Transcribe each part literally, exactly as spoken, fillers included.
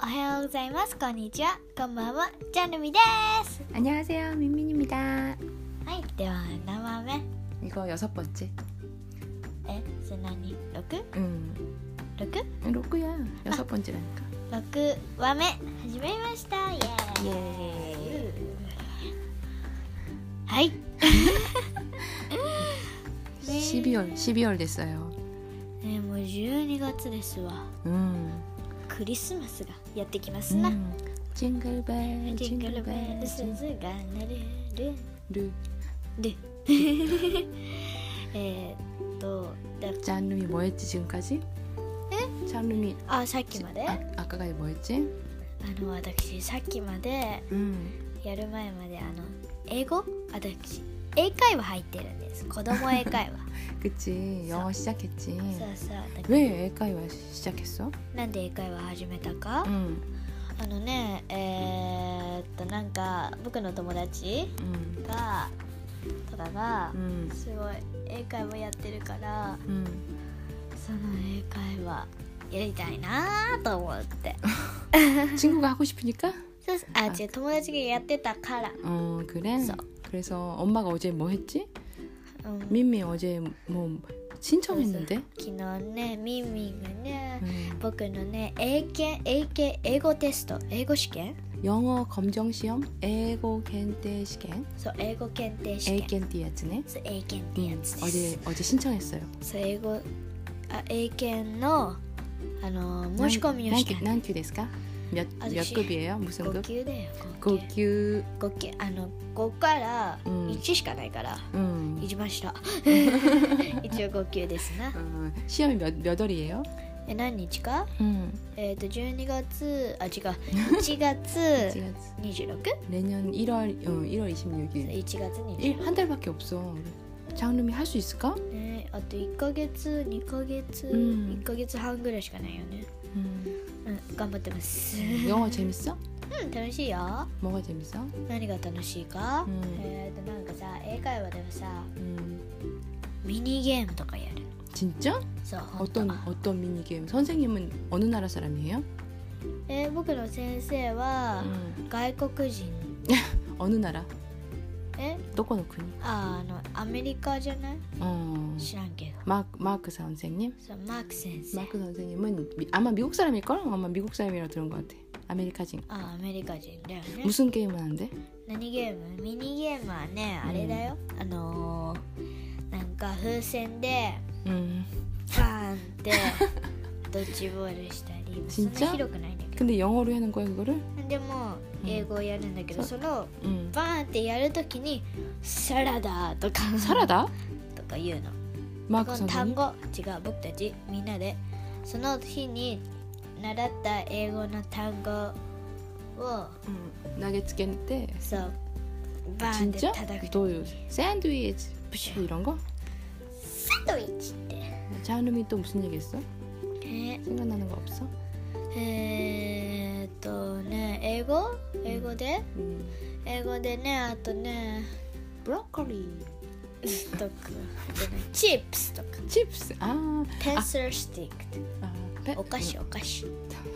はようございます。こんにちは。こんばんは。ジャンルミです。 안녕하세요, 민민입니다. はい、では何番目? 이거 여섯 번째. え、それ何? ろく? 응. ろく? 로크야. 여섯 번째라니까. ろく話目始めました。イエーイ。 イエーイ。 はい。 십이월, 십이월 됐어요. ね、もうじゅうにがつですわ。 음. クリスマスがやってきますな。 음. 징글벨, ジングルベル 징글벨, 鈴が鳴るる 루. る。えーっと、だ 짠룸이 뭐 했지 지금까지? 에? 짠룸이 あ、さっきまで 아, 아까가 뭐 했지? あの私さっきまで 음. やる前まであの英語私英会話入ってるんです。子供英会話。 그치, 영어 시작했지. そうそう。だから 왜英会話 시작했어? なんで英会話始めたか、 응. あのねえー、っとなんか僕の友達 응. がとかが 응. すごい英会話やってるから、 응. その英会話やりたいなと思って。 친구가 하고 싶으니까? そうそう、あ、違う、友達がやってたから。 어, 그래? 써. 그래서 엄마가 어제 뭐 했지? うん、 민미 어제 뭐 신청했는데? 昨日ねミンミンがね、 음. 僕のね英検英検英語テスト英語試験 영어 검정 시험 애고検定 시험 そう英語検定試験 A検ってやつねそう英検ってやつです、 어제 어제 신청했어요. そう英語あ英検のあの申し込みをして何級ですか? 몇, 몇 급이에요? 무슨 ご 급? 級だよご級. ご級あのごからうんいちしかないから、 음. いきました。一応ご級ですな。 어, 시험이 몇, 몇 월이에요? え何日か 음. えっ、とじゅうにがつあ違ういちがつ 일 월 にじゅうろく 내년 일월 어, 일월 이십육일 いちがつにじゅうろく 일, 한 달밖에 없어. 장룸이 할 수 있을까? ね、あといっかげつにかげつ、 うんいっかげつはんぐらいしかないよね。 음. うん、頑張ってます。 영어 재밌어? うん、楽しいよ。 뭐가 재밌어? 何が楽しいか、 うんえっ、となんかさ英会話ではさ 음. ミニゲームとかやる。 진짜? そう本当。 어떤 어떤 미니게임? 선생님은 어느 나라 사람이에요? えー僕の先生は 음. 外国人。 어느 나라? え 도코노国? ああのアメリカじゃない 어. 知らんけど。 마크 마크 선생님? そうマーク先生。 마크 선생님은 미, 아마 미국 사람일 걸? 아마 미국 사람이라고 들은 것 같아. 아메리카진. あアメリカ人だよね。 무슨 게임을 하는데? 何ゲームミニゲームはねあれだよ、あのー、なんか風船で 음. バーンってドッジボールしたりそんな 진짜? 広くないんだけど 근데 영어로 하는 거야 그거를? でも英語をやるんだけど、 うんその 음. バーンってやるときにサラダとか 사라다? とか言うの。 마크 この単 선생님? 語違う僕たちみんなでその日に習った英語の単語を 음. 나게츠 때 そうバーンで 진짜? 叩く 또 ときに 샌드위치 푸시 이런 거? サンドイッチって 장룸이 또 무슨 얘기했어? え 생각나는 거 없어? えーっとね英語英語で 음. 英語でねあとね 브로콜리 とかチップスとか 칩스 아 ペンシルスティック 아, 페, お菓子お菓子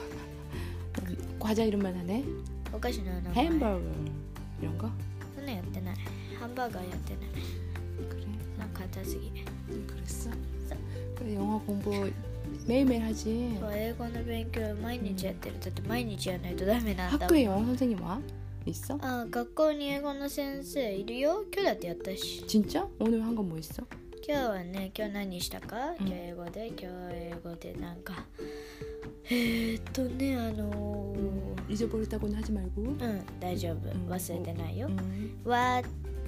음, 과자 이름만 하네 お菓子の名前 햄버거 이런 거? そんなやってないハンバーガーやってない 그래 なんか片付け 그랬어? 그래 영어 공부 매일매일 하지 英語の勉強毎日やってるだって毎日やらないとダメなんだ 학교에 영어 선생님 와? 있어? あ学校に英語の先生いるよ今日だってやったし 진짜? 오늘 한 건 뭐 있어? 今日はね今日何したか、 うん今日英語で今日英語でなんかえー、っとねあのー、 잊어버렸다고는 하지 말고 うん大丈夫うん忘れてないよ、 음, What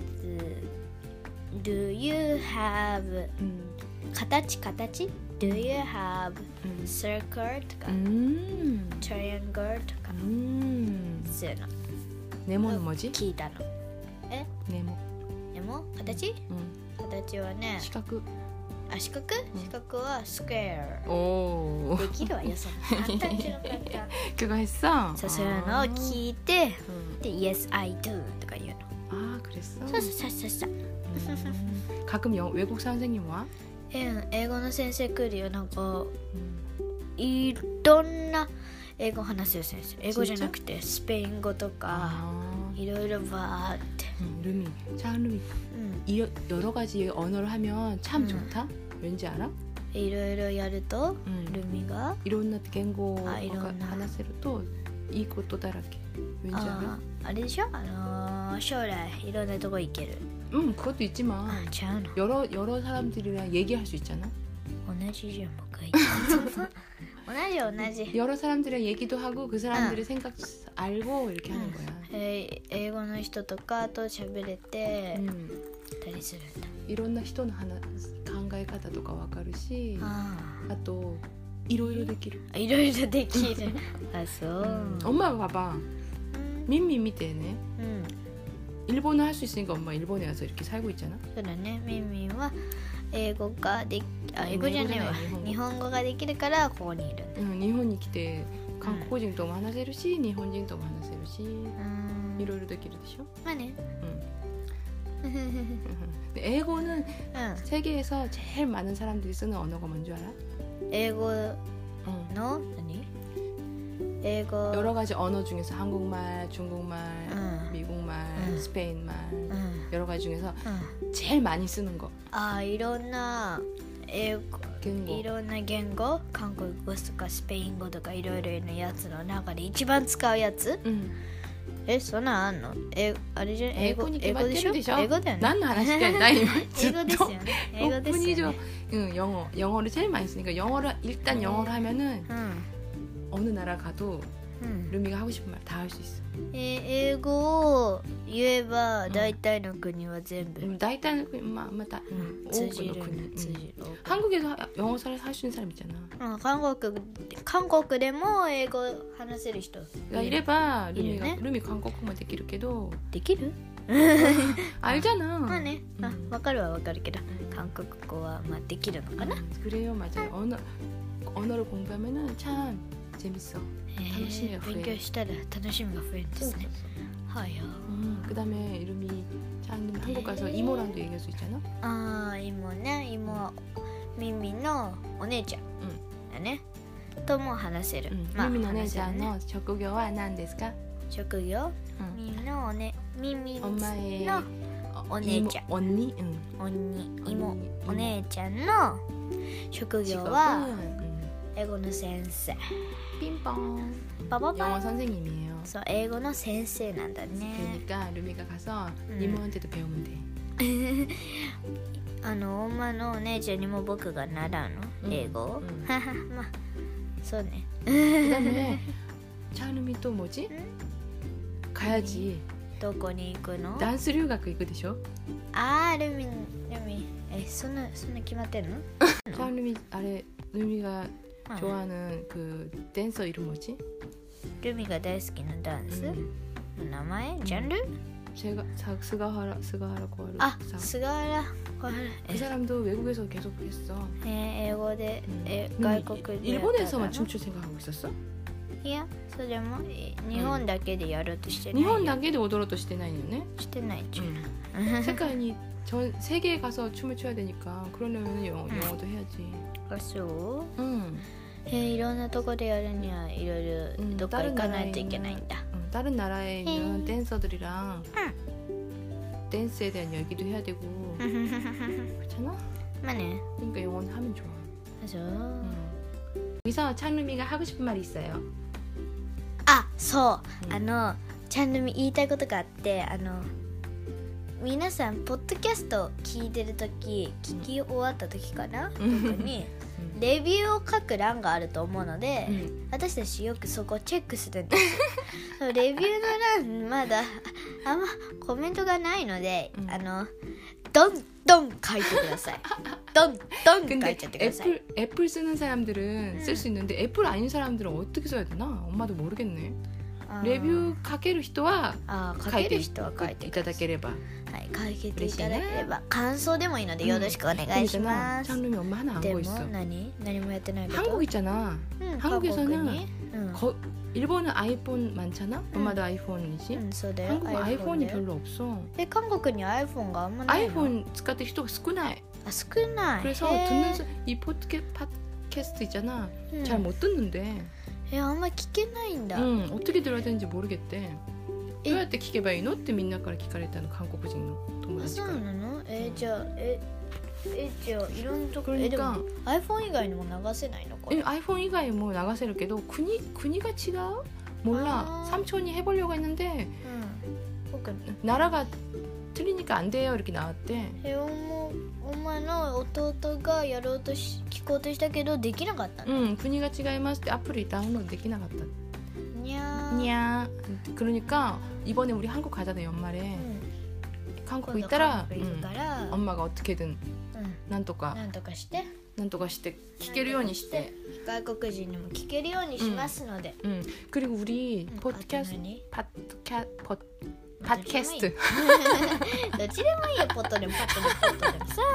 do you have 음, 形形 Do you have 음. circle とか、 음, triangle とか、 음. そういうの 네모는 뭐지? 聞いたの。 네모 でも形 음. 形はね 시카크 あ四角四角は square 오 できるわよその簡単中の簡単 그거 했어? そうそういうのを聞いてで Yes I do とか言うの 아 그랬어? そうそうそうそう 음. 가끔 영, 외국 선생님 와? え英語の先生来るよなんか 음. いろんな英語話せる先生。英語じゃなくてスペイン語とか 아, いろいろバーって、 음, 루미, 참 루미. うん、 이, 여러 가지 언어를 하면 참 음. 좋다. 왠지 알아? いろいろやると、 うんルミが 이런 겐고 아, 이런 나. 하나세로 또いいことだらけ. 왠지 알아? ああれでしょ、あのー将来いろんなとこ行ける。 음, 그것도 있지만 あ、ちゃうの。 여러 여러 사람들이랑 얘기할 수 있잖아. 同じじゃん、僕が言った同じ同じ。 여러 사람들이랑 얘기도 하고 그 사람들의 응. 생각 알고 이렇게 하는 거야. えー英語の人とかと喋れて 음, たりするんだ。 이런人の話考え方とかわかるし、 ああといろいろできる。 あ、いろいろできる。あ、そう。 음, 엄마가 봐봐. うん、 민미 밑에 네 うん、 일본어 할 수 있으니까 엄마 일본에 와서 이렇게 살고 있잖아. そうだね。ミンミンは英語ができ、あ、英語じゃないわ。 英語じゃない、 日本語ができるからここにいるんだ。 응, 일본에 来て 한국어진도 만나세るし, 일본진도 만나세るし, うん、 いろいろできるでしょ. まあね。 응. 근데英語는 うん、 세계에서 제일 많은 사람들이 쓰는 언어가 뭔지 알아? 英語 응. の何？英語 여러 가지 언어 중에서 한국말, 중국말, 응. 미국말, 응. 스페인말 うん、 여러 가지 중에서 うん、 제일 많이 쓰는 거. あ、いろんな英語言語. いろんな言語、韓国語とかスペイン語とかいろいろなやつの中で一番使うやつ？ 응. え、そんなんあんの？え、あれじゃ英語、 英語に英語でしょ？ 決まってるでしょ? 英語だよね。 난話してない今英語ですよね。英語ですよ 오픈이죠. ね。 응, 영어. 영어를 제일 많이 쓰니까 영어를 일단 영어를 하면은 うん、 어느 나라 가도 うん。 루미가 하고 싶은 말 다 할 수 있어. え、英語を言えば大体の国は全部、 음, 다이탄 마, 마, 다, うん 응, 通じ 오고 る 군 通じる。 한국에서 하- 영어 살 수 있는 사람 있잖아. うん、韓国韓国でも英語話せる人 그러니까 이래봐 루미가 이래네? 루미 한국어만 되기를 게도 できる？ 알잖아. まあね、あ、 うんわかるはわかるけど、韓国語はまあできるのかな。 음, 그래요, 맞아요. 언어 언어를 공부하면은 참 재밌어. へ楽しみがえ、 増える。 勉強したら楽しみが増えるんですね。はいよ。 음, 그다음에 루미 참 한국 가서 네. 이모랑도 얘기할 수 있잖아. ああ、妹ね、妹、ミミのお姉ちゃん、だね。とも話せる。 음, まあ 루미 話せるね。 너네자너職業は何ですか? 職業、 응. ミミのおね、ミミ 엄마의 のお姉ちゃん、 이모, 언니, 응. おに、 언니, 妹、 이모. お姉ちゃんの職業は 직업은 음, 英語の先生。 삥뻥 パパ 영어 パ。 선생님이에요. そう、英語の先生なんだね。 그러니까 루미가 가서 음. 이모한테도 배우면 돼. あの、엄마のお姉ちゃんにも僕が習うの、 うん英語を。 うんははまあ、そうね。 그다음에 차루미 또 뭐지? 가야지. どこに行くの？ 댄스留学 行くでしょ? あー、ルミ、ルミ。え、そんな、そんな決まってるの？ 차루미 아래 루미가 うん 좋아하는 그 댄서 이름 뭐지? ルミが大好きなダンス、 음. 名前？ジャンル？ 제가 사- 스가하라 스가하라 고하루 あ、 사- 菅原小原。 그 사람도 외국에서 계속 했어. えー英語で、 음. え 루미 外国で 일본에서만 やったの？ 춤출 생각하고 있었어? いや、それもえ日本だけでやろうとしてないよ。 일본 단계도 오도로도してないよね. してないじゃん。 음. 세계니 전 세계에 가서 춤을 춰야 되니까 그러려면 영어, 음. 영어도 해야지. あ、そう 응. えーいろんなとこでやるにはいろいろうんどっか行かないといけないんだ。 응, 다른 나라에 있는 음. 댄서들이랑 댄스에 대한 얘기도 해야 되고 그렇잖아? まあね。 그러니까 영어는 하면 좋아. あ、そう。 응. 여기서 창루미가 하고 싶은 말이 있어요. あ、そう。 うんあのちゃんと言いたいことがあって、あの皆さんポッドキャスト聞いてるとき、聞き終わったときかな、 うん特に 응. レビューを書く欄があると思うので、 응. 私たちよくそこをチェックするんですよ。そうレビューの欄まだあんまコメントがないので、 うんあのどんどん書いてください。どんどん書 근데 いちゃってください。 애플 애플 쓰는 사람들은 응. 쓸 수 있는데 애플 아닌 사람들은 어떻게 써야 되나? 엄마도 모르겠네. あー 레뷰 書ける人はあー書書いていける人は書いていください。 ただければ. はい、書いていただければ感想でもいいのでよろしくお願いします 창룸이 엄마 하나 안 で 고 も 있어. 何何もやってないこと 한국 있잖아. うん 한국에서는 韓国にうん 거, 일본은 아이폰 많잖아. 엄마도 아이폰이지. うんそうだよ 한국은 아이폰이 だよ 별로 없어. え韓国に 아이폰 があんまないの 아이폰 使ってる人が少ない. あ少ない 그래서 へー 듣는 사- 이 포드캐, 팟캐스트 있잖아. うん 잘 못 듣는데. えあんま聞けないんだ、 응, 어떻게 들어야 되는지 모르겠대. 에? どうやって聞けばいいのってみんなから聞かれたの、韓国人の友あ達から。 そうなのえじゃあええじゃあいろんなとこえで 그러니까 も 아이폰 以外にも流せないのこれ 아이폰以外뭐 나가세요. 그래도 군이 군이가違う? 몰라. 아. 삼촌이 해보려고 했는데 うん僕 나라가 틀리니까 안 돼요 이렇게 나왔대. えおもお前の弟がやろうとし聞こうとしたけどできなかったの、 응, 군이가違いますって 아플이 다운로드できなかった. にゃー 냐. 그러니까 이번에 우리 한국 가잖아 연말에. うん 한국 今度 있다라 韓国行くから 응, 엄마가 어떻게든 うん 난또가 なんとかして 난또가して聞けるようにして. 外国人にも聞けるようにしますので、 응. 그리고 우리 응, 팟캐스트 아, 또 팟캐 팟 どっちでもいい 팟캐스트 どっちでもいいよポットでもパットでもポットでもさ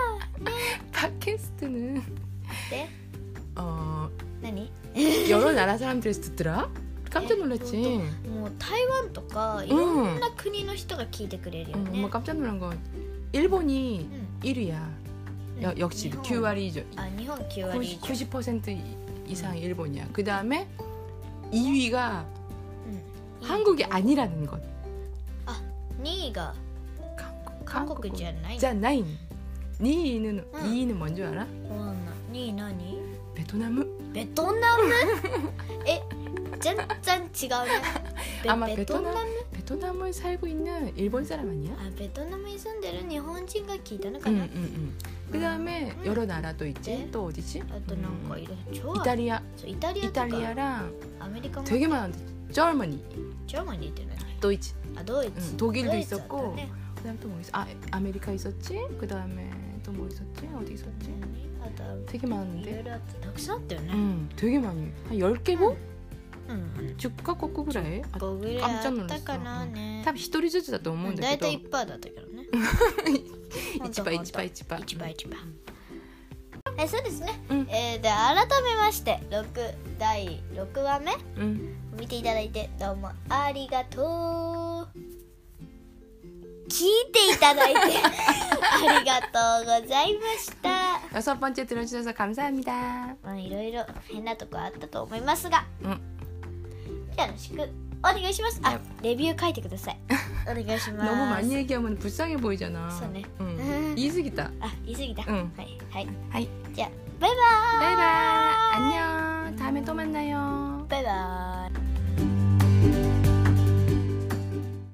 팟캐스트는 で 어 何 여러 나라 사람들에서 듣더라. 깜짝 놀랐지. もう台湾とかいろんな国の人が聞いてくれるよ 응, ね、 엄마 깜짝 놀란 건 일본이 うん 일 위야. うん 여, 역시 日本 구割以上. あ日本きゅう割以上、 구십 퍼센트 이상 일본이야. 그 다음에 이 위가 うん、 한국이 아니라는 것. にいが 한국, 韓国じゃないの 자 나인. 이 위는 응. 이 위는 뭔지 알아? わかんないにい何 베트남. ベトナムえ全然違うねベ 아마 ベトナム 베트남 베트남에 살고 있는 일본 사람 아니야? あベトナムに住んでる日本人が聞いたのか 응, な、 응, 응. 그 다음에 응. 여러 나라도 있지. 네. 또 어디지? あとなんかいろいろ超 이탈리아, そうイタリアとか 이탈리아랑 アメリカも 되게 많은데. 저머니, ジャーマニーって何 도이치. あドイツ、 응, 독일도 ドイツだった 있었고. ね 그 다음에 또 뭐 있어? 아, 아메리카 있었지? 그 다음에 또 뭐 있었지? 어디 있었지? あと 되게 いろい 많은데. ろあってたくさんあったよね 응, 되게 많이. 한 열 개국? うん 십カ国ぐらい? 아, ごぐらいあったかなね多分一人ずつだと思うんだけど。 だいたいいちパーだったけどね一番一番一番。 一番一番えそうですね、 うんえーで改めましてろくだいろくわめうん。 見ていただいてどうもありがとう聞いていただいてありがとうございました 여섯 번째 들어주셔서 감사합니다. まあいろいろ変なとこあったと思いますが、 うんよろしくお願いします。あ、レビュー書いてください。お願いします。 너무 많이 얘기하면 불쌍해 보이잖아. 그러네. 응. 이승이다. あ、言い過ぎた。 うんはいはい。 하이. じゃあバイバーイ。 바이바이. 안녕. 다음에 또 만나요. バイバーイ。